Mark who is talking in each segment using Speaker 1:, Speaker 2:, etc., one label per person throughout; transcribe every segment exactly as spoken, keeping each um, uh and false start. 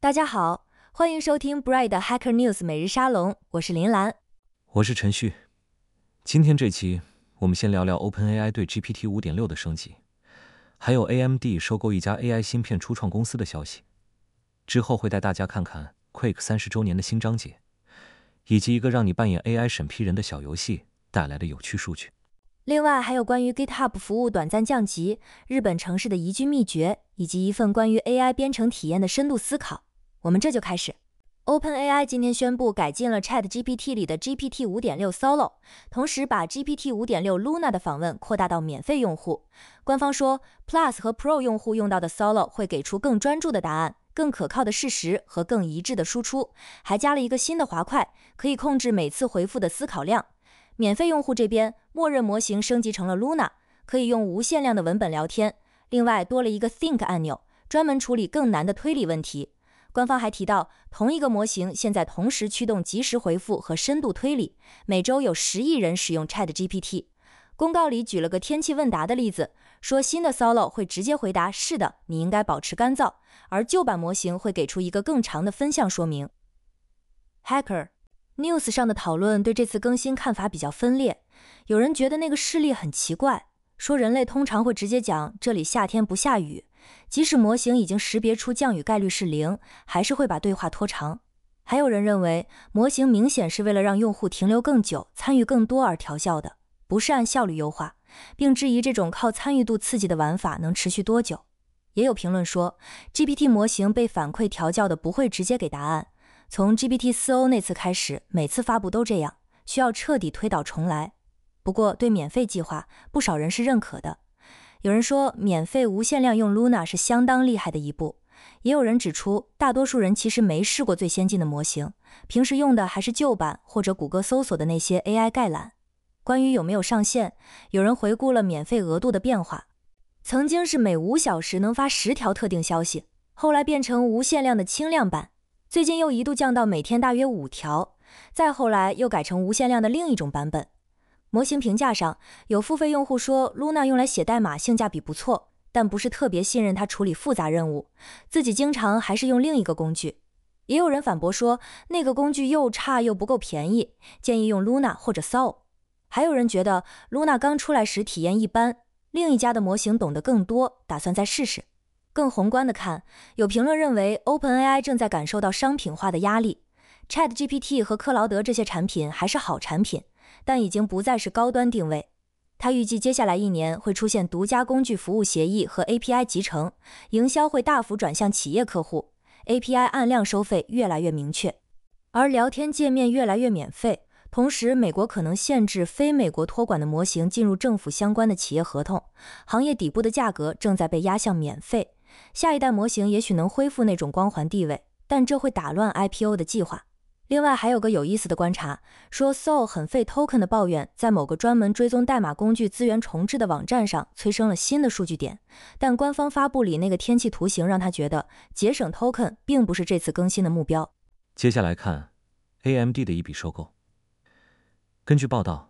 Speaker 1: 大家好，欢迎收听 Bright Hacker News 每日沙龙，我是林兰，
Speaker 2: 我是陈旭。今天这期我们先聊聊 OpenAI 对 G P T 五点六 的升级，还有 A M D 收购一家 A I 芯片初创公司的消息。之后会带大家看看 Quake 三十周年的新章节，以及一个让你扮演 A I 审批人的小游戏带来的有趣数据。
Speaker 1: 另外还有关于 GitHub 服务短暂降级、日本城市的宜居秘诀，以及一份关于 A I 编程体验的深度思考。我们这就开始。OpenAI 今天宣布改进了 ChatGPT 里的 G P T 五点六 Solo， 同时把 G P T 五点六 Luna 的访问扩大到免费用户。官方说 Plus 和 Pro 用户用到的 Solo 会给出更专注的答案、更可靠的事实和更一致的输出，还加了一个新的滑块，可以控制每次回复的思考量。免费用户这边，默认模型升级成了 Luna， 可以用无限量的文本聊天，另外多了一个 Think 按钮，专门处理更难的推理问题。官方还提到，同一个模型现在同时驱动即时回复和深度推理，每周有十亿人使用 ChatGPT。公告里举了个天气问答的例子，说新的 Solo 会直接回答是的，你应该保持干燥，而旧版模型会给出一个更长的分项说明。Hacker News 上的讨论对这次更新看法比较分裂，有人觉得那个事例很奇怪，说人类通常会直接讲这里夏天不下雨，即使模型已经识别出降雨概率是零，还是会把对话拖长。还有人认为模型明显是为了让用户停留更久、参与更多而调校的，不是按效率优化，并质疑这种靠参与度刺激的玩法能持续多久。也有评论说 G P T 模型被反馈调教的不会直接给答案，从 G P T 四 O 那次开始，每次发布都这样，需要彻底推倒重来。不过对免费计划，不少人是认可的。有人说免费无限量用 Luna 是相当厉害的一步，也有人指出大多数人其实没试过最先进的模型，平时用的还是旧版或者谷歌搜索的那些 A I 概览。关于有没有上限，有人回顾了免费额度的变化，曾经是每五小时能发十条特定消息，后来变成无限量的轻量版，最近又一度降到每天大约五条，再后来又改成无限量的另一种版本。模型评价上，有付费用户说 Luna 用来写代码性价比不错，但不是特别信任它处理复杂任务，自己经常还是用另一个工具。也有人反驳说那个工具又差又不够便宜，建议用 Luna 或者 Sol。 还有人觉得 Luna 刚出来时体验一般，另一家的模型懂得更多，打算再试试。更宏观的看，有评论认为 OpenAI 正在感受到商品化的压力， ChatGPT 和克劳德这些产品还是好产品，但已经不再是高端定位。他预计接下来一年会出现独家工具服务协议和 A P I 集成，营销会大幅转向企业客户， A P I 按量收费越来越明确，而聊天界面越来越免费。同时美国可能限制非美国托管的模型进入政府相关的企业合同，行业底部的价格正在被压向免费。下一代模型也许能恢复那种光环地位，但这会打乱 I P O 的计划。另外还有个有意思的观察，说 Sol 很费 token 的抱怨在某个专门追踪代码工具资源重置的网站上催生了新的数据点，但官方发布里那个天气图形让他觉得节省 token 并不是这次更新的目标。
Speaker 2: 接下来看 A M D 的一笔收购。根据报道，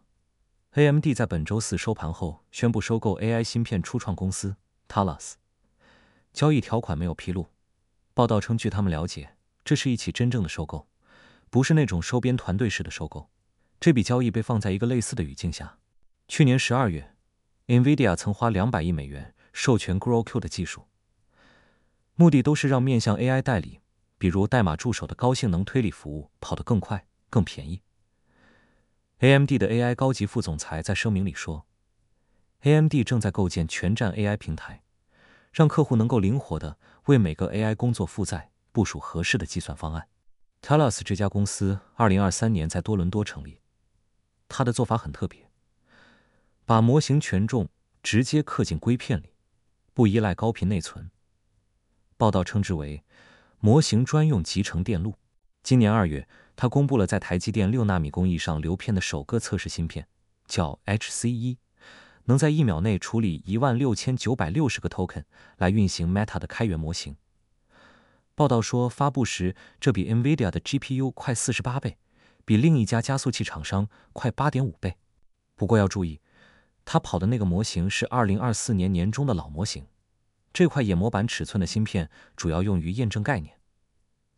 Speaker 2: A M D 在本周四收盘后宣布收购 A I 芯片初创公司 Talos， 交易条款没有披露。报道称据他们了解，这是一起真正的收购，不是那种收编团队式的收购。这笔交易被放在一个类似的语境下。去年十二月 NVIDIA 曾花两百亿美元授权 GrowQ 的技术，目的都是让面向 A I 代理，比如代码助手的高性能推理服务跑得更快更便宜。A M D 的 A I 高级副总裁在声明里说， A M D 正在构建全站 A I 平台，让客户能够灵活地为每个 A I 工作负载部署合适的计算方案。 Talos 这家公司二零二三年在多伦多成立，它的做法很特别，把模型权重直接刻进硅片里，不依赖高频内存。报道称之为模型专用集成电路。今年二月，他公布了在台积电六纳米工艺上流片的首个测试芯片，叫 H C 一， 能在一秒内处理一万六千九百六十个 token 来运行 Meta 的开源模型。报道说，发布时这比 NVIDIA 的 G P U 快四十八倍，比另一家加速器厂商快 八点五倍。不过要注意，他跑的那个模型是二零二四年年中的老模型，这块野模板尺寸的芯片主要用于验证概念。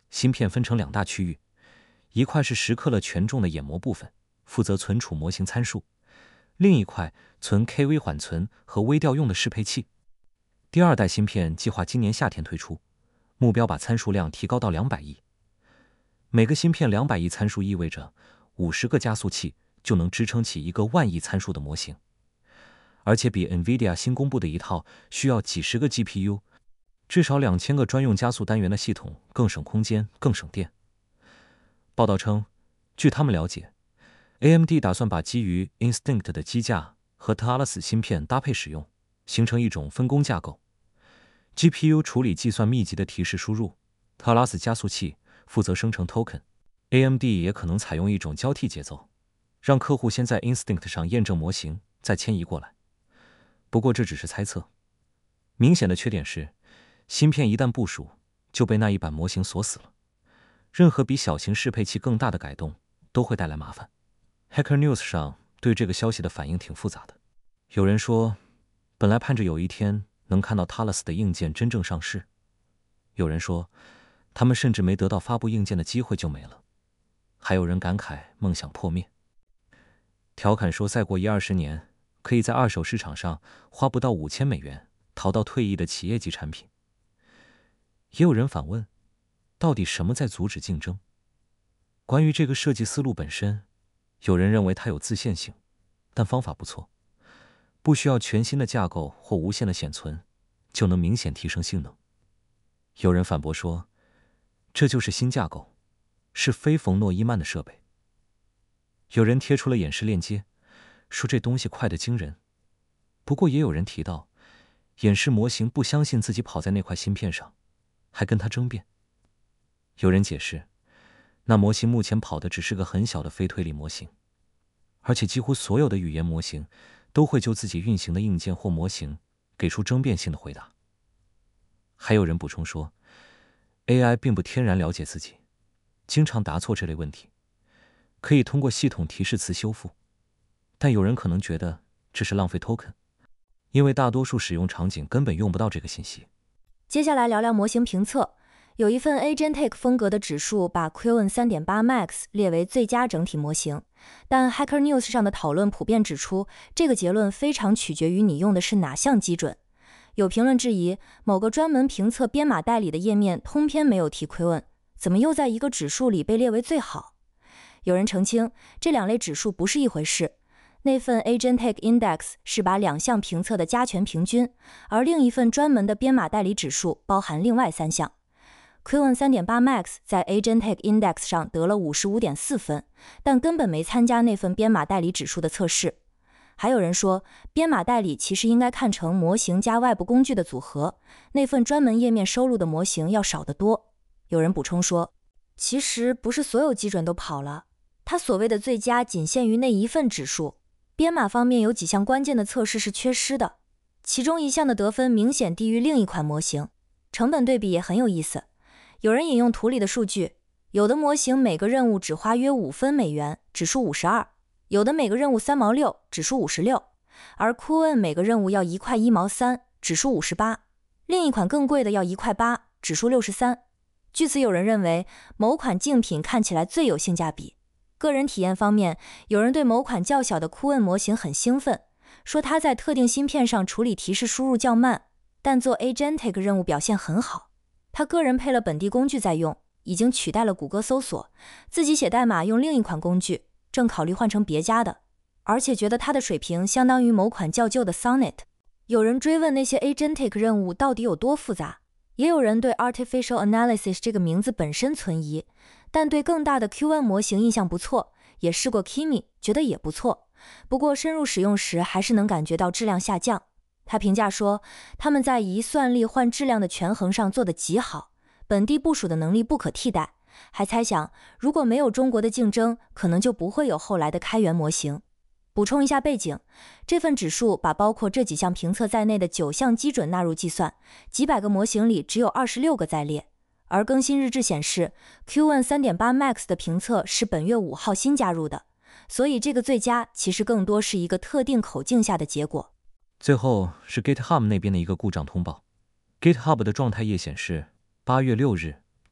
Speaker 2: 芯片分成两大区域，一块是蚀刻了权重的眼膜部分，负责存储模型参数，另一块存 K 微缓存和微调用的适配器。第二代芯片计划今年夏天推出，目标把参数量提高到两百亿。每个芯片两百亿参数意味着五十个加速器就能支撑起一个万亿参数的模型，而且比 NVIDIA 新公布的一套需要几十个 G P U， 至少两千个专用加速单元的系统更省空间、更省电。报道称，据他们了解 ，A M D 打算把基于 Instinct 的机架和 Talos 芯片搭配使用，形成一种分工架构。G P U 处理计算密集的提示输入 ，Talos 加速器负责生成 token。A M D 也可能采用一种交替节奏，让客户先在 Instinct 上验证模型，再迁移过来。不过这只是猜测。明显的缺点是，芯片一旦部署，就被那一版模型锁死了。任何比小型适配器更大的改动都会带来麻烦。Hacker News 上对这个消息的反应挺复杂的。有人说，本来盼着有一天能看到 Talos 的硬件真正上市。有人说，他们甚至没得到发布硬件的机会就没了。还有人感慨梦想破灭，调侃说再过一二十年，可以在二手市场上花不到五千美元淘到退役的企业级产品。也有人反问，到底什么在阻止竞争？关于这个设计思路本身，有人认为它有自限性，但方法不错，不需要全新的架构或无限的显存，就能明显提升性能。有人反驳说，这就是新架构，是非冯诺依曼的设备。有人贴出了演示链接，说这东西快得惊人。不过也有人提到，演示模型不相信自己跑在那块芯片上，还跟他争辩。有人解释，那模型目前跑的只是个很小的非推理模型，而且几乎所有的语言模型都会就自己运行的硬件或模型给出争辩性的回答。还有人补充说， A I 并不天然了解自己，经常答错这类问题，可以通过系统提示词修复。但有人可能觉得这是浪费 token， 因为大多数使用场景根本用不到这个信息。
Speaker 1: 接下来聊聊模型评测。有一份 Agentic 风格的指数把 Qwen 三点八 Max 列为最佳整体模型，但 Hacker News 上的讨论普遍指出，这个结论非常取决于你用的是哪项基准。有评论质疑，某个专门评测编码代理的页面通篇没有提 Qwen， 怎么又在一个指数里被列为最好？有人澄清，这两类指数不是一回事。那份 Agentic Index 是把两项评测的加权平均，而另一份专门的编码代理指数包含另外三项。Qwen 三点八 Max 在 Agentic Index 上得了 五十五点四 分，但根本没参加那份编码代理指数的测试。还有人说，编码代理其实应该看成模型加外部工具的组合，那份专门页面收录的模型要少得多。有人补充说，其实不是所有基准都跑了，它所谓的最佳仅限于那一份指数。编码方面有几项关键的测试是缺失的，其中一项的得分明显低于另一款模型。成本对比也很有意思，有人引用图里的数据，有的模型每个任务只花约五分美元，指数五十二，有的每个任务三毛六，指数五十六，而 Qwen 每个任务要一块一毛三，指数五十八，另一款更贵的要一块八，指数六十三。据此有人认为某款竞品看起来最有性价比。个人体验方面，有人对某款较小的 Qwen 模型很兴奋，说它在特定芯片上处理提示输入较慢，但做 Agentic 任务表现很好。他个人配了本地工具在用，已经取代了谷歌搜索，自己写代码用另一款工具，正考虑换成别家的，而且觉得他的水平相当于某款较旧的 Sonnet。 有人追问那些 Agentic 任务到底有多复杂，也有人对 Artificial Analysis 这个名字本身存疑，但对更大的 Qwen 模型印象不错，也试过 Kimi， 觉得也不错，不过深入使用时还是能感觉到质量下降。他评价说，他们在移算力换质量的权衡上做得极好，本地部署的能力不可替代，还猜想如果没有中国的竞争，可能就不会有后来的开源模型。补充一下背景，这份指数把包括这几项评测在内的九项基准纳入计算，几百个模型里只有二十六个在列。而更新日志显示 Qwen 三点八 Max 的评测是本月五号新加入的，所以这个最佳其实更多是一个特定口径下的结果。
Speaker 2: 最后是 GitHub 那边的一个故障通报。 GitHub 的状态页显示八月六日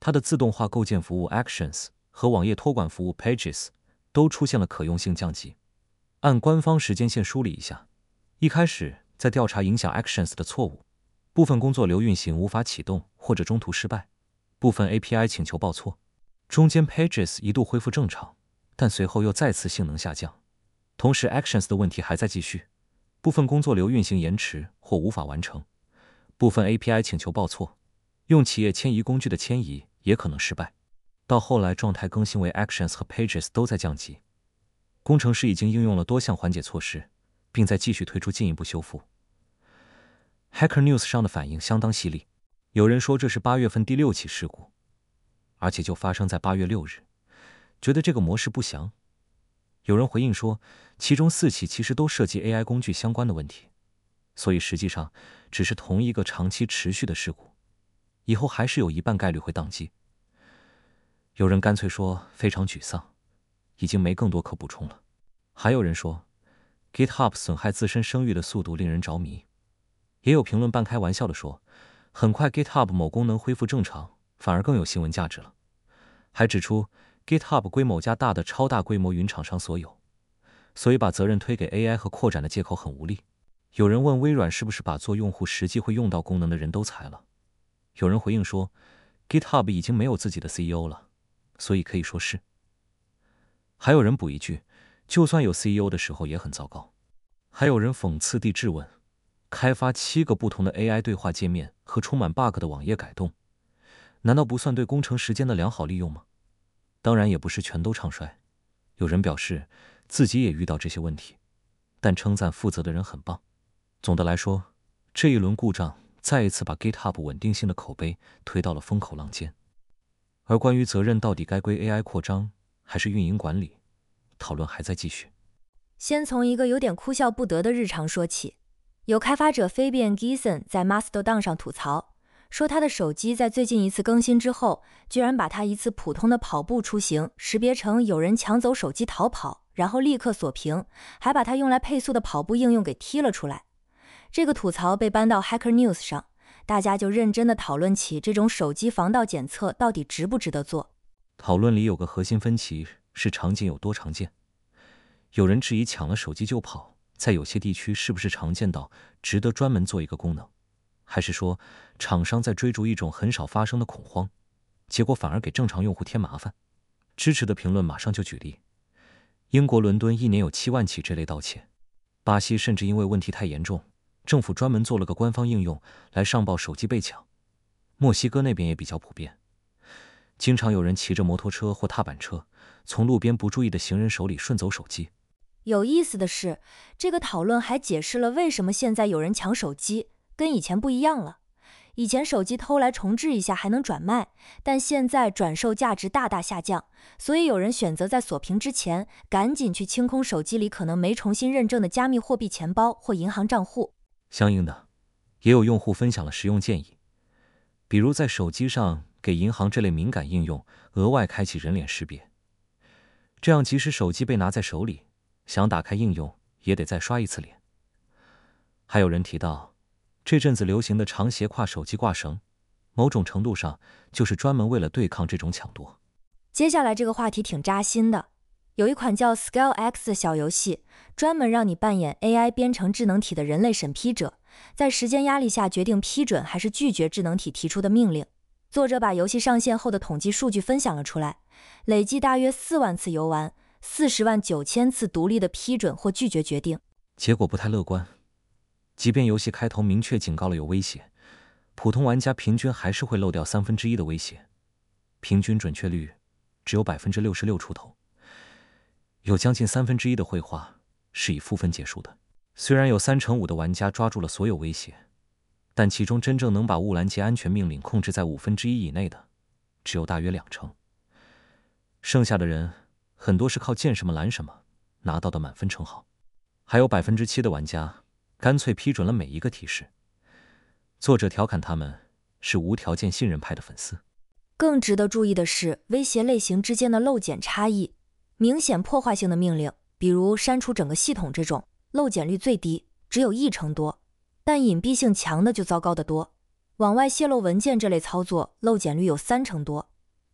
Speaker 2: 它的自动化构建服务 Actions 和网页托管服务 Pages 都出现了可用性降级。按官方时间线梳理一下，一开始在调查影响 Actions 的错误，部分工作流运行无法启动或者中途失败，部分 A P I 请求报错，中间 Pages 一度恢复正常，但随后又再次性能下降。同时 Actions 的问题还在继续，部分工作流运行延迟或无法完成，部分 A P I 请求报错，用企业迁移工具的迁移也可能失败。到后来状态更新为 Actions 和 Pages 都在降级，工程师已经应用了多项缓解措施，并在继续推出进一步修复。Hacker News 上的反应相当犀利，有人说这是八月份第六起事故，而且就发生在八月六日，觉得这个模式不详。有人回应说，其中四起其实都涉及 A I 工具相关的问题，所以实际上只是同一个长期持续的事故，以后还是有一半概率会宕机。有人干脆说非常沮丧，已经没更多可补充了。还有人说 GitHub 损害自身声誉的速度令人着迷。也有评论半开玩笑地说，很快 GitHub 某功能恢复正常，反而更有新闻价值了。还指出 GitHub 归某家大的超大规模云厂商所有，所以把责任推给 A I 和扩展的借口很无力。有人问微软是不是把做用户实际会用到功能的人都裁了，有人回应说 GitHub 已经没有自己的 C E O 了，所以可以说是。还有人补一句，就算有 C E O 的时候也很糟糕。还有人讽刺地质问，开发七个不同的 A I 对话界面和充满 bug 的网页改动，难道不算对工程时间的良好利用吗？当然也不是全都唱衰，有人表示自己也遇到这些问题，但称赞负责的人很棒。总的来说，这一轮故障再一次把 GitHub 稳定性的口碑推到了风口浪尖。而关于责任到底该归 A I 扩张还是运营管理，讨论还在继续。
Speaker 1: 先从一个有点哭笑不得的日常说起，有开发者 Fabian Giesen 在 Mastodon 上吐槽，说他的手机在最近一次更新之后，居然把他一次普通的跑步出行识别成有人抢走手机逃跑，然后立刻锁屏，还把他用来配速的跑步应用给踢了出来。这个吐槽被搬到 Hacker News 上，大家就认真地讨论起这种手机防盗检测到底值不值得做。
Speaker 2: 讨论里有个核心分歧是场景有多常见。有人质疑抢了手机就跑，在有些地区是不是常见到值得专门做一个功能，还是说厂商在追逐一种很少发生的恐慌，结果反而给正常用户添麻烦。支持的评论马上就举例，英国伦敦一年有七万起这类盗窃，巴西甚至因为问题太严重，政府专门做了个官方应用来上报手机被抢，墨西哥那边也比较普遍，经常有人骑着摩托车或踏板车从路边不注意的行人手里顺走手机。
Speaker 1: 有意思的是，这个讨论还解释了为什么现在有人抢手机，跟以前不一样了。以前手机偷来重置一下还能转卖，但现在转售价值大大下降，所以有人选择在锁屏之前赶紧去清空手机里可能没重新认证的加密货币钱包或银行账户。
Speaker 2: 相应的，也有用户分享了实用建议，比如在手机上给银行这类敏感应用额外开启人脸识别，这样即使手机被拿在手里，想打开应用也得再刷一次脸。还有人提到，这阵子流行的长斜挎手机挂绳，某种程度上就是专门为了对抗这种抢夺。
Speaker 1: 接下来这个话题挺扎心的，有一款叫 ScaleX 的小游戏，专门让你扮演 A I 编程智能体的人类审批者，在时间压力下决定批准还是拒绝智能体提出的命令。作者把游戏上线后的统计数据分享了出来，累计大约四万次游玩，四十万九千次独立的批准或拒绝决定。
Speaker 2: 结果不太乐观，即便游戏开头明确警告了有威胁，普通玩家平均还是会漏掉三分之一的威胁，平均准确率只有百分之六十六出头，有将近三分之一的绘画是以负分结束的。虽然有三成五的玩家抓住了所有威胁，但其中真正能把雾拦截安全命令控制在五分之一以内的，只有大约两成。剩下的人很多是靠见什么拦什么拿到的满分称号，还有百分之七的玩家干脆批准了每一个提示。作者调侃他们是无条件信任派的粉丝。
Speaker 1: 更值得注意的是威胁类型之间的漏检差异，明显破坏性的命令，比如删除整个系统这种，漏检率最低，只有一成多，但隐蔽性强的就糟糕得多。往外泄露文件这类操作，漏检率有三成多，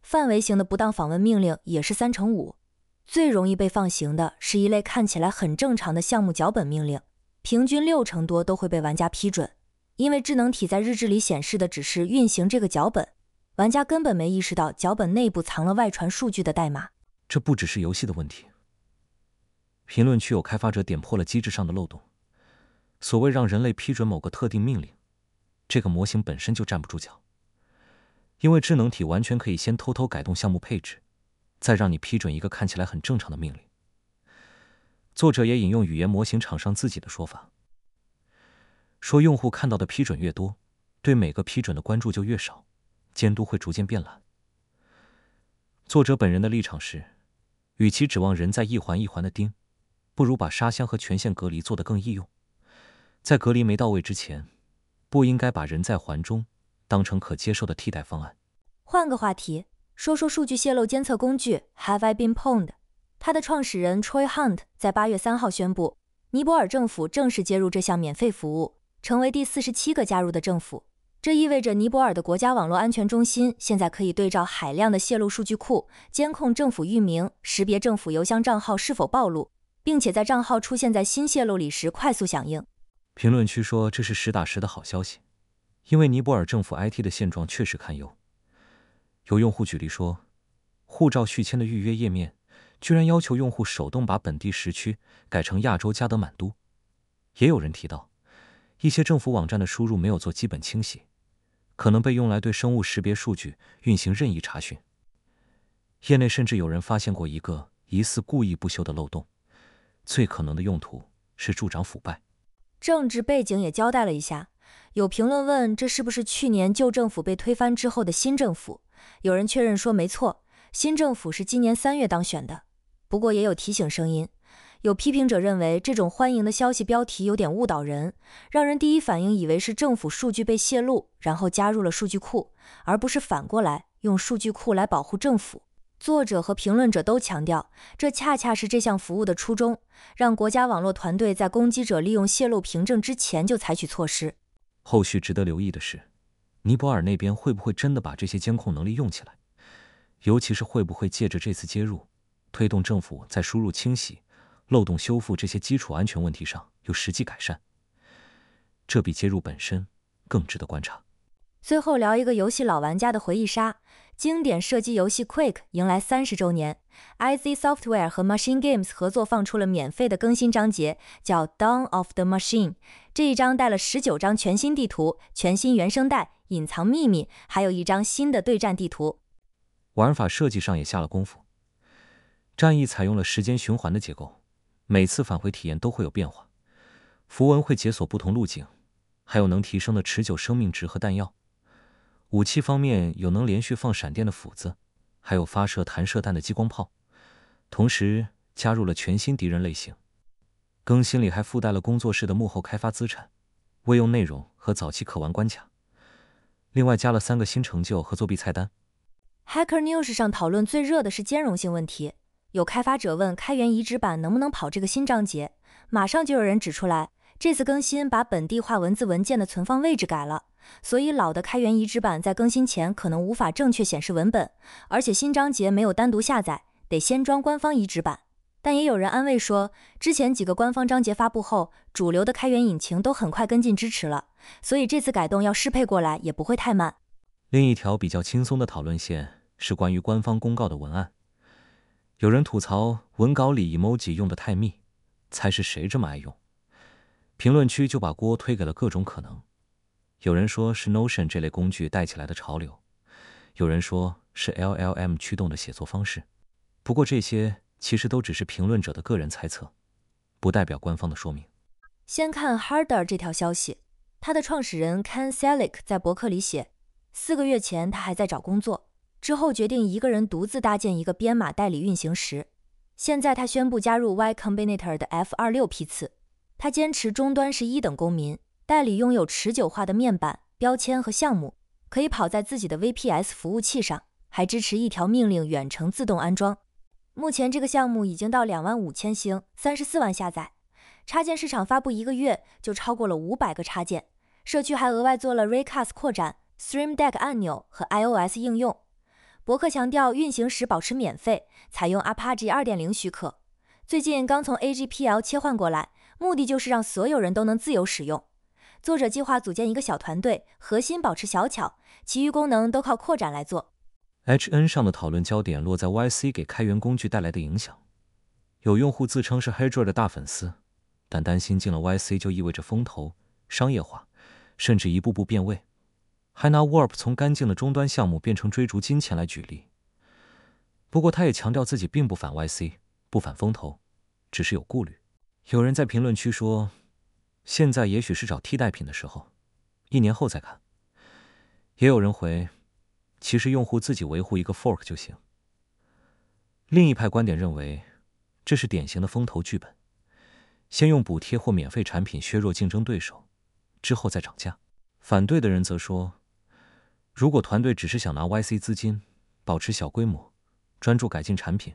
Speaker 1: 范围型的不当访问命令也是三成五。最容易被放行的是一类看起来很正常的项目脚本命令，平均六成多都会被玩家批准，因为智能体在日志里显示的只是运行这个脚本，玩家根本没意识到脚本内部藏了外传数据的代码。
Speaker 2: 这不只是游戏的问题。评论区有开发者点破了机制上的漏洞，所谓让人类批准某个特定命令，这个模型本身就站不住脚，因为智能体完全可以先偷偷改动项目配置，再让你批准一个看起来很正常的命令。作者也引用语言模型厂商自己的说法，说用户看到的批准越多，对每个批准的关注就越少，监督会逐渐变懒。作者本人的立场是，与其指望人在一环一环的盯，不如把沙箱和权限隔离做得更易用。在隔离没到位之前，不应该把人在环中当成可接受的替代方案。
Speaker 1: 换个话题，说说数据泄露监测工具 Have I Been Pwned？ 它的创始人 Troy Hunt 在八月三号宣布，尼泊尔政府正式接入这项免费服务，成为第四十七个加入的政府。这意味着尼泊尔的国家网络安全中心现在可以对照海量的泄露数据库，监控政府域名，识别政府邮箱账号是否暴露，并且在账号出现在新泄露里时快速响应。
Speaker 2: 评论区说这是实打实的好消息，因为尼泊尔政府 I T 的现状确实堪忧。有用户举例说，护照续签的预约页面居然要求用户手动把本地时区改成亚洲加德满都。也有人提到，一些政府网站的输入没有做基本清洗，可能被用来对生物识别数据运行任意查询。业内甚至有人发现过一个疑似故意不修的漏洞，最可能的用途是助长腐败。
Speaker 1: 政治背景也交代了一下，有评论问这是不是去年旧政府被推翻之后的新政府，有人确认说没错，新政府是今年三月当选的。不过也有提醒声音，有批评者认为这种欢迎的消息标题有点误导人，让人第一反应以为是政府数据被泄露，然后加入了数据库，而不是反过来用数据库来保护政府。作者和评论者都强调，这恰恰是这项服务的初衷，让国家网络团队在攻击者利用泄露凭证之前就采取措施。
Speaker 2: 后续值得留意的是，尼泊尔那边会不会真的把这些监控能力用起来，尤其是会不会借着这次接入，推动政府在输入清洗、漏洞修复这些基础安全问题上有实际改善。这比接入本身更值得观察。
Speaker 1: 最后聊一个游戏老玩家的回忆杀，经典射击游戏 Quake 迎来三十周年 ，I Z Software 和 Machine Games 合作放出了免费的更新章节，叫 Dawn of the Machine。这一章带了十九张全新地图、全新原声带、隐藏秘密，还有一张新的对战地图。
Speaker 2: 玩法设计上也下了功夫，战役采用了时间循环的结构，每次返回体验都会有变化，符文会解锁不同路径，还有能提升的持久生命值和弹药。武器方面有能连续放闪电的斧子，还有发射弹射弹的激光炮，同时加入了全新敌人类型。更新里还附带了工作室的幕后开发资产、未用内容和早期可玩关卡，另外加了三个新成就和作弊菜单。
Speaker 1: Hacker News 上讨论最热的是兼容性问题，有开发者问开源移植版能不能跑这个新章节，马上就有人指出来，这次更新把本地化文字文件的存放位置改了，所以老的开源移植版在更新前可能无法正确显示文本，而且新章节没有单独下载，得先装官方移植版。但也有人安慰说，之前几个官方章节发布后，主流的开源引擎都很快跟进支持了，所以这次改动要适配过来也不会太慢。
Speaker 2: 另一条比较轻松的讨论线是关于官方公告的文案，有人吐槽文稿里 emoji 用得太密，猜是谁这么爱用？评论区就把锅推给了各种可能。有人说是 Notion 这类工具带起来的潮流，有人说是 L L M 驱动的写作方式。不过这些其实都只是评论者的个人猜测，不代表官方的说明。
Speaker 1: 先看 Harder 这条消息，他的创始人 Ken Selick 在博客里写，四个月前他还在找工作，之后决定一个人独自搭建一个编码代理运行时，现在他宣布加入 Y Combinator 的 F 二十六 批次。他坚持终端是一等公民，代理拥有持久化的面板、标签和项目，可以跑在自己的 V P S 服务器上，还支持一条命令远程自动安装。目前这个项目已经到两万五千星，三十四万下载。插件市场发布一个月就超过了五百个插件，社区还额外做了 Raycast 扩展、Stream Deck 按钮和 iOS 应用。 伯克强调运行时保持免费，采用 Apache 二点零 许可。最近刚从 A G P L 切换过来，目的就是让所有人都能自由使用。作者计划组建一个小团队，核心保持小巧，其余功能都靠扩展来做。
Speaker 2: H N 上的讨论焦点落在 Y C 给开源工具带来的影响。有用户自称是 Hydra 的大粉丝，但担心进了 Y C 就意味着风投、商业化，甚至一步步变味。还拿 Warp 从干净的终端项目变成追逐金钱来举例。不过他也强调自己并不反 Y C， 不反风投，只是有顾虑。有人在评论区说，现在也许是找替代品的时候，一年后再看。也有人回，其实用户自己维护一个 fork 就行。另一派观点认为，这是典型的风投剧本，先用补贴或免费产品削弱竞争对手，之后再涨价。反对的人则说，如果团队只是想拿 Y C 资金，保持小规模，专注改进产品，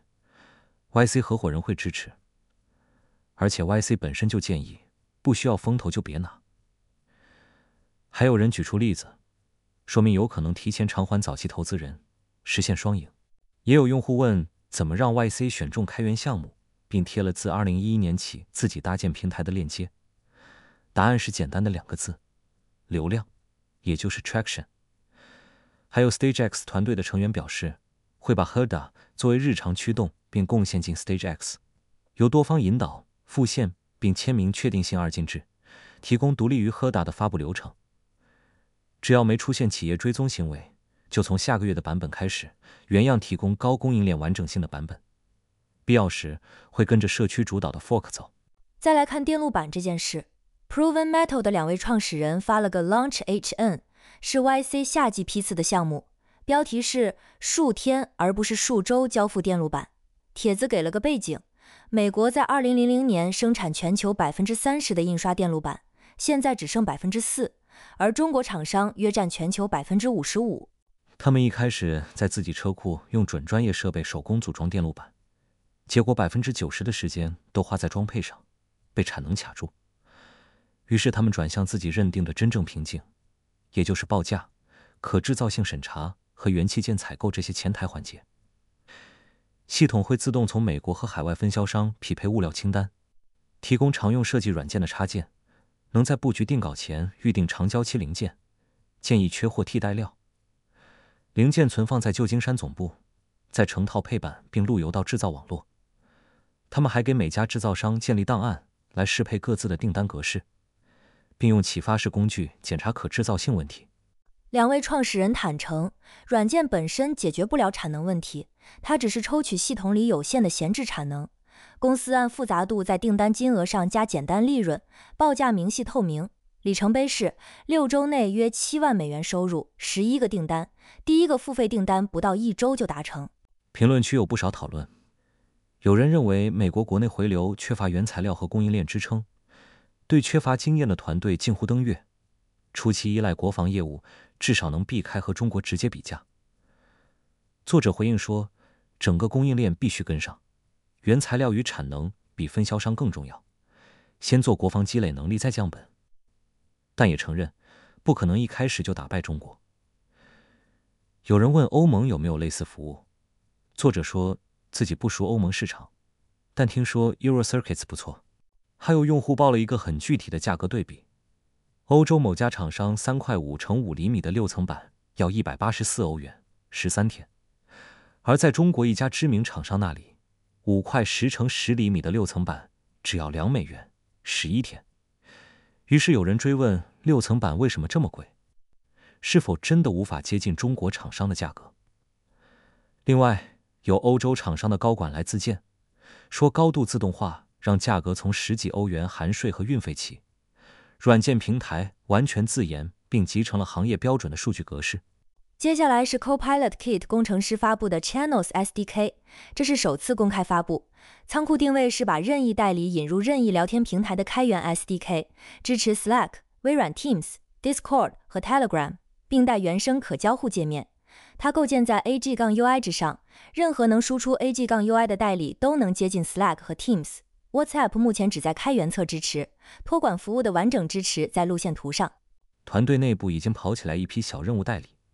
Speaker 2: Y C 合伙人会支持。而且 Y C 本身就建议，不需要风投就别拿。还有人举出例子，说明有可能提前偿还早期投资人，实现双赢。也有用户问，怎么让 Y C 选中开源项目，并贴了自二零一一年起自己搭建平台的链接。答案是简单的两个字，流量，也就是 traction。还有 StageX 团队的成员表示，会把 Hurda 作为日常驱动，并贡献进 StageX， 由多方引导、复现并签名确定性二进制，提供独立于 Hurda 的发布流程。只要没出现企业追踪行为，就从下个月的版本开始，原样提供高供应链完整性的版本。必要时会跟着社区主导的 fork 走。
Speaker 1: 再来看电路板这件事， Proven Metal 的两位创始人发了个 Launch H N， 是 Y C 夏季批次的项目，标题是数天而不是数周交付电路板。帖子给了个背景，美国在二零零零年生产全球 百分之三十 的印刷电路板，现在只剩 百分之四， 而中国厂商约占全球 百分之五十五。
Speaker 2: 他们一开始在自己车库用准专业设备手工组装电路板，结果 百分之九十 的时间都花在装配上，被产能卡住。于是他们转向自己认定的真正瓶颈，也就是报价、可制造性审查和元器件采购这些前台环节。系统会自动从美国和海外分销商匹配物料清单，提供常用设计软件的插件，能在布局定稿前预定长交期零件，建议缺货替代料。零件存放在旧金山总部，再成套配板并路由到制造网络。他们还给每家制造商建立档案来适配各自的订单格式，并用启发式工具检查可制造性问题。
Speaker 1: 两位创始人坦诚，软件本身解决不了产能问题，它只是抽取系统里有限的闲置产能。公司按复杂度在订单金额上加简单利润，报价明细透明。里程碑是六周内约七万美元收入，十一个订单，第一个付费订单不到一周就达成。
Speaker 2: 评论区有不少讨论，有人认为美国国内回流缺乏原材料和供应链支撑，对缺乏经验的团队近乎登月，初期依赖国防业务，至少能避开和中国直接比价。作者回应说，整个供应链必须跟上，原材料与产能比分销商更重要，先做国防积累能力再降本。但也承认，不可能一开始就打败中国。有人问欧盟有没有类似服务，作者说自己不熟欧盟市场，但听说 Eurocircuits 不错。还有用户报了一个很具体的价格对比，欧洲某家厂商三块五乘五厘米的六层板要一百八十四欧元，十三天；而在中国一家知名厂商那里，五块十乘十厘米的六层板只要两美元，十一天。于是有人追问，六层板为什么这么贵？是否真的无法接近中国厂商的价格？另外，有欧洲厂商的高管来自荐，说高度自动化让价格从十几欧元含税和运费起，软件平台完全自研并集成了行业标准的数据格式。
Speaker 1: 接下来是 Copilot Kit 工程师发布的 Channels S D K， 这是首次公开发布。仓库定位是把任意代理引入任意聊天平台的开源 S D K， 支持 Slack、微软 Teams、Discord 和 Telegram， 并带原生可交互界面。它构建在 A G U I 之上，任何能输出 A G U I 的代理都能接近 Slack 和 Teams。WhatsApp 目前只在开源侧支持，托管服务的完整支持在路线图上。
Speaker 2: 团队内部已经跑起来一批小任务代理，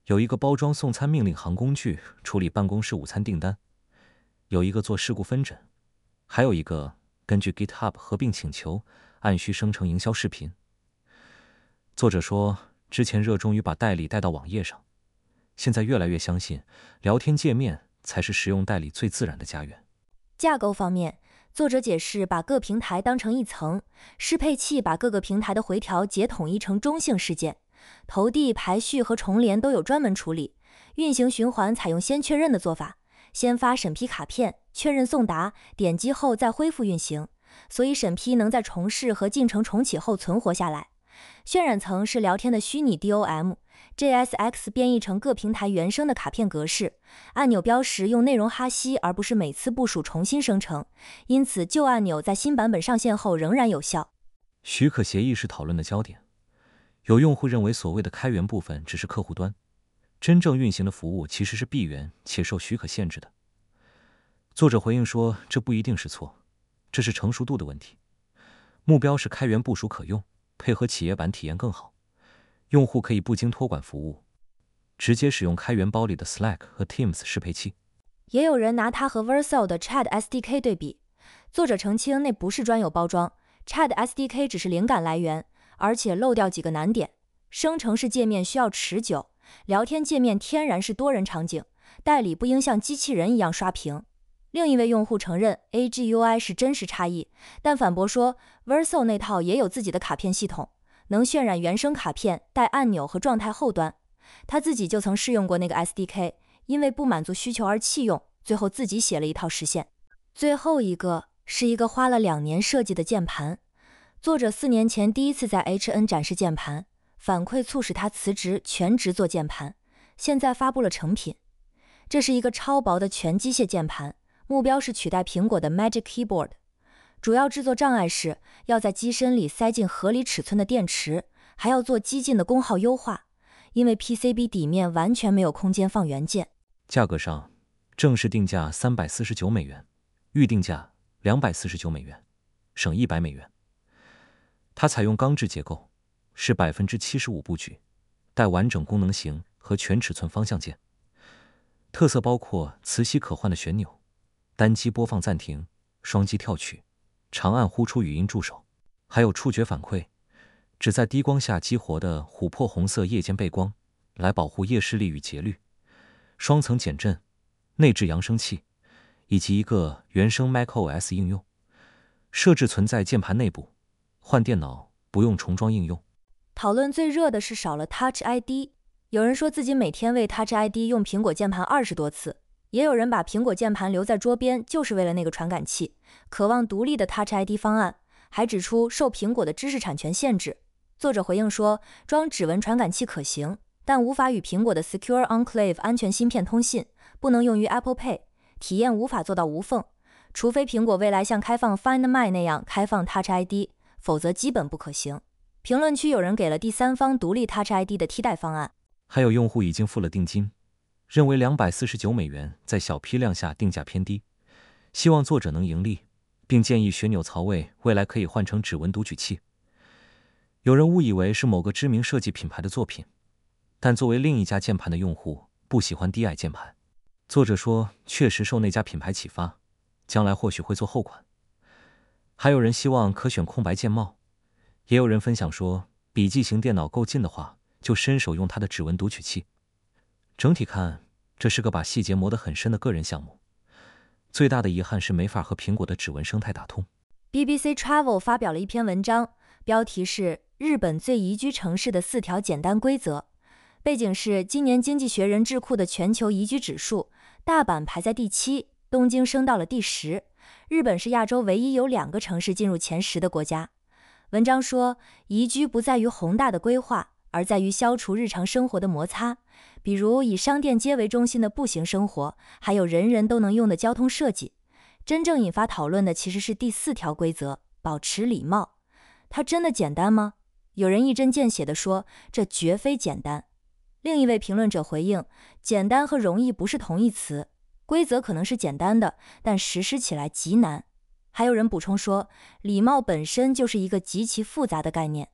Speaker 2: 有一个包装送餐命令行工具，处理办公室午餐订单；有一个做事故分诊；还有一个根据 GitHub 合并请求按需生成营销视频。作者说，之前热衷于把代理带到网页上，现在越来越相信聊天界面才是使用代理最自然的家园。
Speaker 1: 架构方面，作者解释把各平台当成一层，适配器把各个平台的回条解统一成中性事件，投递、排序和重连都有专门处理。运行循环采用先确认的做法，先发审批卡片，确认送达，点击后再恢复运行，所以审批能在重试和进程重启后存活下来。渲染层是聊天的虚拟 D O M，J S X 编译成各平台原生的卡片格式，按钮标识用内容哈希而不是每次部署重新生成，因此旧按钮在新版本上线后仍然有效。
Speaker 2: 许可协议是讨论的焦点，有用户认为所谓的开源部分只是客户端，真正运行的服务其实是闭源且受许可限制的。作者回应说，这不一定是错，这是成熟度的问题。目标是开源部署可用，配合企业版体验更好，用户可以不经托管服务，直接使用开源包里的 Slack 和 Teams 适配器。
Speaker 1: 也有人拿它和 Vercel 的 Chat S D K 对比，作者澄清那不是专有包装， Chat S D K 只是灵感来源，而且漏掉几个难点。生成式界面需要持久，聊天界面天然是多人场景，代理不应像机器人一样刷屏。另一位用户承认 A G U I 是真实差异，但反驳说 Vercel 那套也有自己的卡片系统，能渲染原生卡片，带按钮和状态后端。他自己就曾试用过那个 S D K， 因为不满足需求而弃用，最后自己写了一套实现。最后一个是一个花了两年设计的键盘，作者四年前第一次在 H N 展示键盘，反馈促使他辞职全职做键盘，现在发布了成品。这是一个超薄的全机械键盘，目标是取代苹果的 Magic Keyboard， 主要制作障碍是要在机身里塞进合理尺寸的电池，还要做激进的功耗优化，因为 P C B 底面完全没有空间放元件。
Speaker 2: 价格上，正式定价三百四十九美元，预定价两百四十九美元，省一百美元。它采用钢制结构，是 百分之七十五 布局，带完整功能型和全尺寸方向键。特色包括磁吸可换的旋钮、单击播放暂停、双击跳取、长按呼出语音助手，还有触觉反馈，只在低光下激活的琥珀红色夜间背光，来保护夜视力与节律，双层减震、内置扬声器，以及一个原生 macOS 应用。设置存在键盘内部，换电脑不用重装应用。
Speaker 1: 讨论最热的是少了 Touch I D， 有人说自己每天为 Touch I D 用苹果键盘二十多次，也有人把苹果键盘留在桌边就是为了那个传感器，渴望独立的 Touch I D 方案，还指出受苹果的知识产权限制。作者回应说，装指纹传感器可行，但无法与苹果的 Secure Enclave 安全芯片通信，不能用于 Apple Pay， 体验无法做到无缝，除非苹果未来像开放 Find My 那样开放 Touch I D， 否则基本不可行。评论区有人给了第三方独立 Touch I D 的替代方案，
Speaker 2: 还有用户已经付了定金，认为两百四十九美元在小批量下定价偏低，希望作者能盈利，并建议旋钮槽位未来可以换成指纹读取器。有人误以为是某个知名设计品牌的作品，但作为另一家键盘的用户，不喜欢低矮键盘。作者说，确实受那家品牌启发，将来或许会做后款。还有人希望可选空白键帽，也有人分享说，笔记型电脑够近的话，就伸手用它的指纹读取器。整体看，这是个把细节磨得很深的个人项目。最大的遗憾是没法和苹果的指纹生态打通。
Speaker 1: B B C Travel 发表了一篇文章，标题是日本最宜居城市的四条简单规则。背景是今年经济学人智库的全球宜居指数，大阪排在第七，东京升到了第十。日本是亚洲唯一有两个城市进入前十的国家。文章说，宜居不在于宏大的规划，而在于消除日常生活的摩擦，比如以商店街为中心的步行生活，还有人人都能用的交通设计。真正引发讨论的其实是第四条规则，保持礼貌。它真的简单吗？有人一针见血地说，这绝非简单。另一位评论者回应，简单和容易不是同义词，规则可能是简单的，但实施起来极难。还有人补充说，礼貌本身就是一个极其复杂的概念。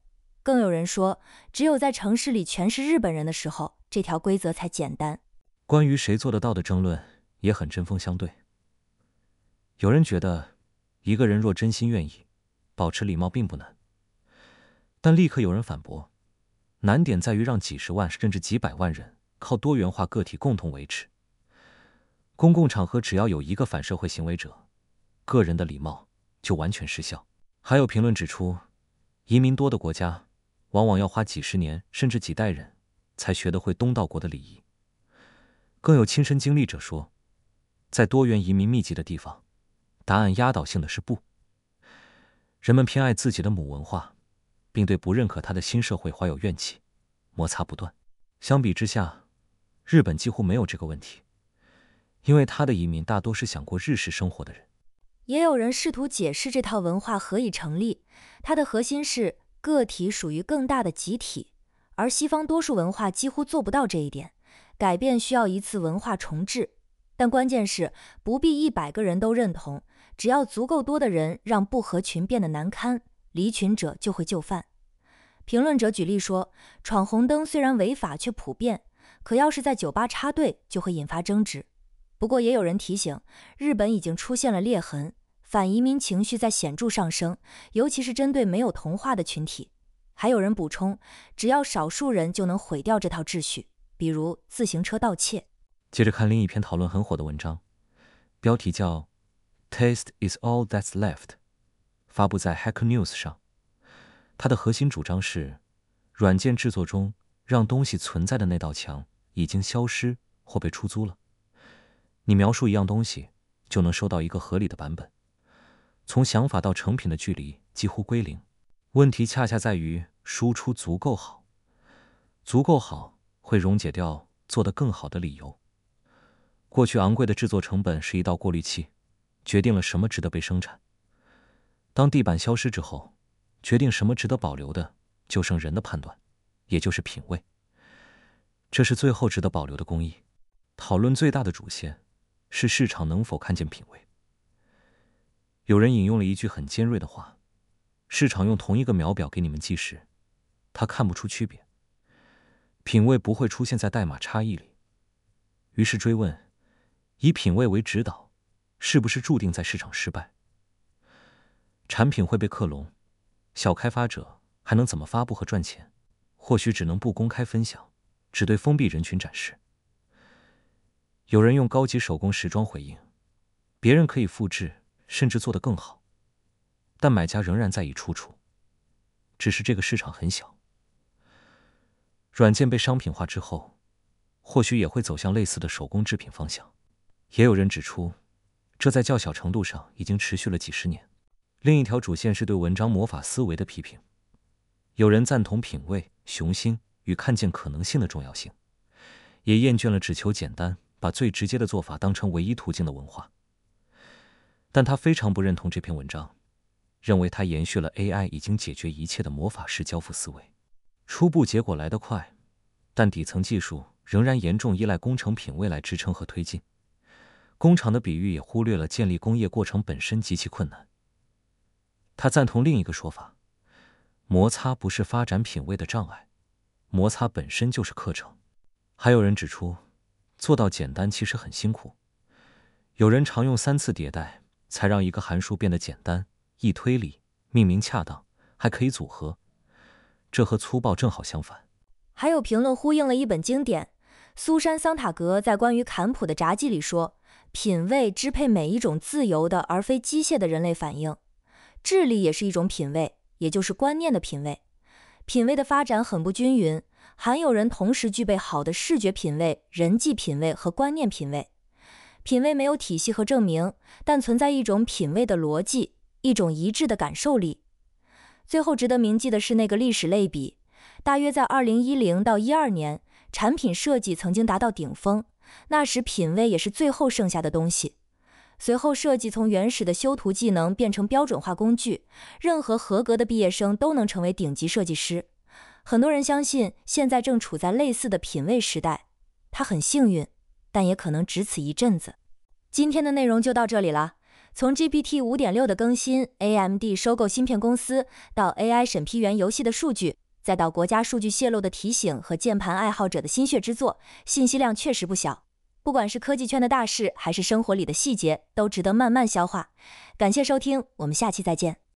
Speaker 1: 更有人说，只有在城市里全是日本人的时候，这条规则才简单。
Speaker 2: 关于谁做得到的争论也很针锋相对。有人觉得，一个人若真心愿意，保持礼貌并不难。但立刻有人反驳，难点在于让几十万甚至几百万人靠多元化个体共同维持。公共场合只要有一个反社会行为者，个人的礼貌就完全失效。还有评论指出，移民多的国家往往要花几十年甚至几代人才学得会东道国的礼仪。更有亲身经历者说，在多元移民密集的地方，答案压倒性的是不。人们偏爱自己的母文化，并对不认可它的新社会怀有怨气，摩擦不断。相比之下，日本几乎没有这个问题，因为他的移民大多是想过日式生活的人。
Speaker 1: 也有人试图解释这套文化何以成立，它的核心是个体属于更大的集体，而西方多数文化几乎做不到这一点，改变需要一次文化重置。但关键是不必一百个人都认同，只要足够多的人让不合群变得难堪，离群者就会就范。评论者举例说，闯红灯虽然违法却普遍，可要是在酒吧插队就会引发争执。不过也有人提醒，日本已经出现了裂痕，反移民情绪在显著上升，尤其是针对没有同化的群体。还有人补充，只要少数人就能毁掉这套秩序，比如自行车盗窃。
Speaker 2: 接着看另一篇讨论很火的文章，标题叫 Taste is all that's left， 发布在 Hacker News 上。它的核心主张是，软件制作中让东西存在的那道墙已经消失或被出租了。你描述一样东西，就能收到一个合理的版本，从想法到成品的距离几乎归零。问题恰恰在于输出足够好，足够好会溶解掉做得更好的理由。过去昂贵的制作成本是一道过滤器，决定了什么值得被生产。当地板消失之后，决定什么值得保留的就剩人的判断，也就是品味。这是最后值得保留的工艺。讨论最大的主线是市场能否看见品味。有人引用了一句很尖锐的话，市场用同一个秒表给你们计时，它看不出区别，品味不会出现在代码差异里。于是追问，以品味为指导，是不是注定在市场失败？产品会被克隆，小开发者还能怎么发布和赚钱？或许只能不公开分享，只对封闭人群展示。有人用高级手工时装回应，别人可以复制，甚至做得更好，但买家仍然在意出处，只是这个市场很小。软件被商品化之后，或许也会走向类似的手工制品方向。也有人指出，这在较小程度上已经持续了几十年。另一条主线是对文章魔法思维的批评。有人赞同品味、雄心与看见可能性的重要性，也厌倦了只求简单，把最直接的做法当成唯一途径的文化。但他非常不认同这篇文章，认为它延续了 A I 已经解决一切的魔法式交付思维。初步结果来得快，但底层技术仍然严重依赖工程品味来支撑和推进。工厂的比喻也忽略了建立工业过程本身极其困难。他赞同另一个说法，摩擦不是发展品味的障碍，摩擦本身就是课程。还有人指出，做到简单其实很辛苦。有人常用三次迭代才让一个函数变得简单、易推理、命名恰当，还可以组合，这和粗暴正好相反。
Speaker 1: 还有评论呼应了一本经典，苏珊·桑塔格在关于坎普的札记里说，品味支配每一种自由的而非机械的人类反应。智力也是一种品味，也就是观念的品味。品味的发展很不均匀，罕有人同时具备好的视觉品味、人际品味和观念品味。品味没有体系和证明，但存在一种品味的逻辑，一种一致的感受力。最后值得铭记的是那个历史类比，大约在二零一零到一二年，产品设计曾经达到顶峰，那时品味也是最后剩下的东西。随后设计从原始的修图技能变成标准化工具，任何合格的毕业生都能成为顶级设计师。很多人相信现在正处在类似的品味时代，他很幸运，但也可能只此一阵子。今天的内容就到这里了。从 G P T 五点六 的更新，A M D 收购芯片公司，到 A I 审批元游戏的数据， 再到国家数据泄露的提醒和键盘爱好者的心血之作，信息量确实不小。不管是科技圈的大事，还是生活里的细节，都值得慢慢消化。感谢收听，我们下期再见。